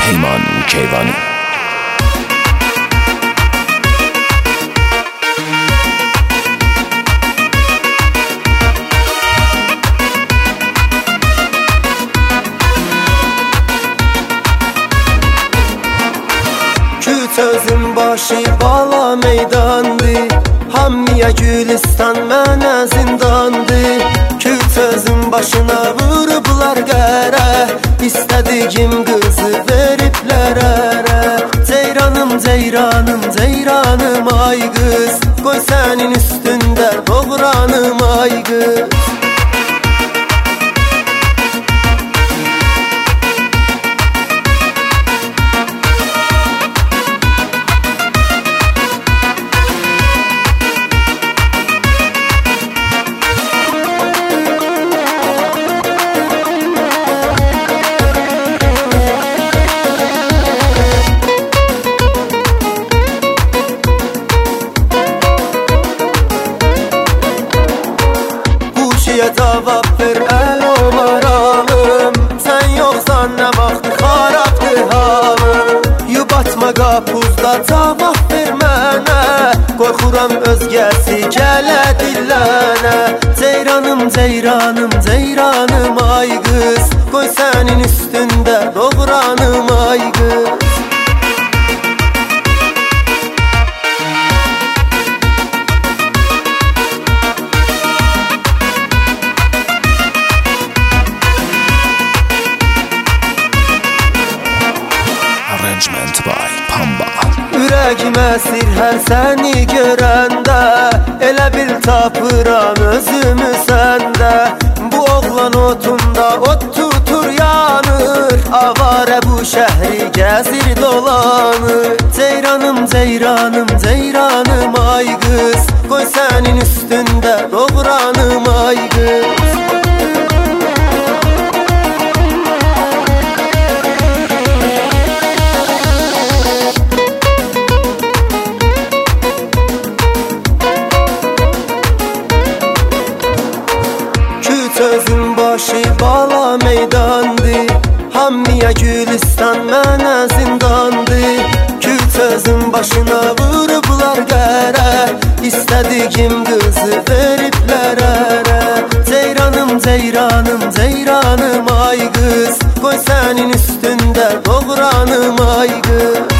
Peyman Keyvani. Sözün başı bala meydandı, Hammiye Gülistan mənə zindandı. Kül sözün başına vurublar qərə, İstədiyim qızı veriblər ərə. Ceyranım, ceyranım, ceyranım ay qız, Qoy sənin üstündə doğranım ay qız. Cavab ver əl o maralım, Sən yoxsan nə vaxt xarabdır halım. Yubatma qapuzda cavab ver mənə, Qorxuram özgəsi gələ dillənə. Ceyranım, ceyranım, ceyranım ay qız, Qoy sənin üstündə doğranım ay qız. Arrangement by Pamba. Ürəyim əsir hər səni görəndə, Elə bil tapıram özümü səndə. Bu oğlan otunda ot tutur yanır, Avarə bu şəhri gəzir dolanır. Ceyranım, ceyranım, ceyranım ay qız, Qoy sənin üstündə doğranım ay qız. Sözün başı bala meydandı, Hammiye Gülistan mənə zindandı. Kül sözün başına vurublar qərə, İstədiyim qızı veriblər ərə. Ceyranım, ceyranım, ceyranım ay qız, Qoy sənin üstündə doğranım ay qız.